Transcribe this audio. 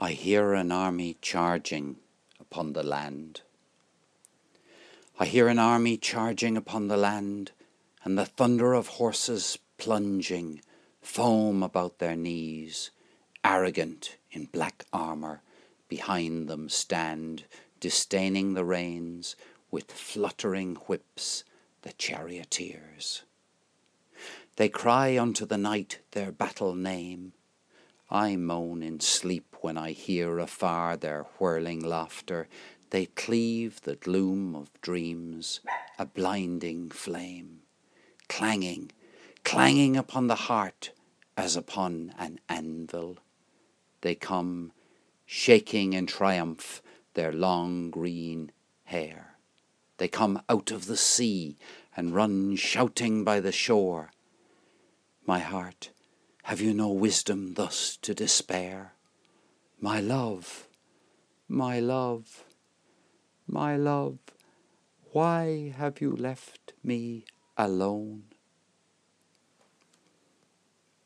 I hear an army charging upon the land. I hear an army charging upon the land, and the thunder of horses plunging, foam about their knees, arrogant in black armour, behind them stand, disdaining the reins, with fluttering whips the charioteers. They cry unto the night their battle name. I moan in sleep when I hear afar their whirling laughter. They cleave the gloom of dreams, a blinding flame, clanging, clanging upon the heart as upon an anvil. They come, shaking in triumph their long green hair. They come out of the sea and run shouting by the shore. My heart, have you no wisdom thus to despair? My love, my love, my love, why have you left me alone?